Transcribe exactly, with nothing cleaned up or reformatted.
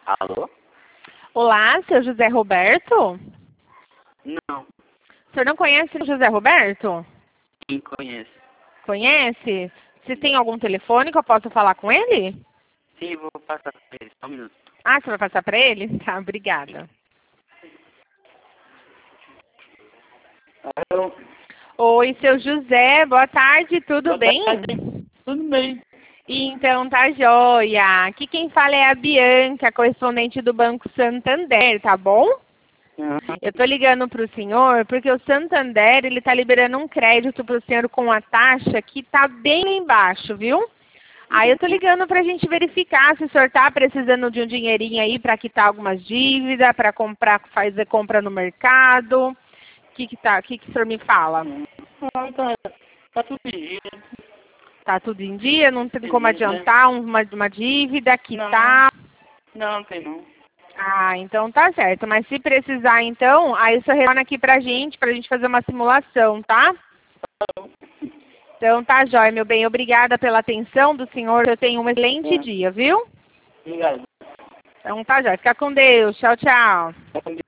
Alô? Olá, seu José Roberto? Não. O senhor não conhece o José Roberto? Quem conhece? Conhece? Você tem algum telefone que eu possa falar com ele? Sim, vou passar pra ele. Só um minuto. Ah, você vai passar para ele? Tá, obrigada. Alô? Oi, seu José, boa tarde, tudo Boa bem? tarde. Tudo bem. Então tá joia. Aqui quem fala é a Bianca, correspondente do Banco Santander, tá bom? Uhum. Eu tô ligando para o senhor porque o Santander, ele tá liberando um crédito para o senhor com a taxa que tá bem lá embaixo, viu? Aí eu tô ligando pra gente verificar se o senhor tá precisando de um dinheirinho aí para quitar algumas dívidas, para comprar, fazer compra no mercado. O que que tá, que que o senhor me fala? Ah, tá, tá tudo em dia. Tá tudo em dia? Não tem como Beleza. adiantar uma, uma dívida, Não, quitar? não, não tem não. Ah, então tá certo. Mas se precisar então, aí o senhor retorna aqui pra gente, pra gente fazer uma simulação, tá? Então tá jóia, meu bem. Obrigada pela atenção do senhor. Eu tenho um excelente É. dia, viu? Obrigado. Então tá jóia. Fica com Deus. Tchau, tchau. Tá com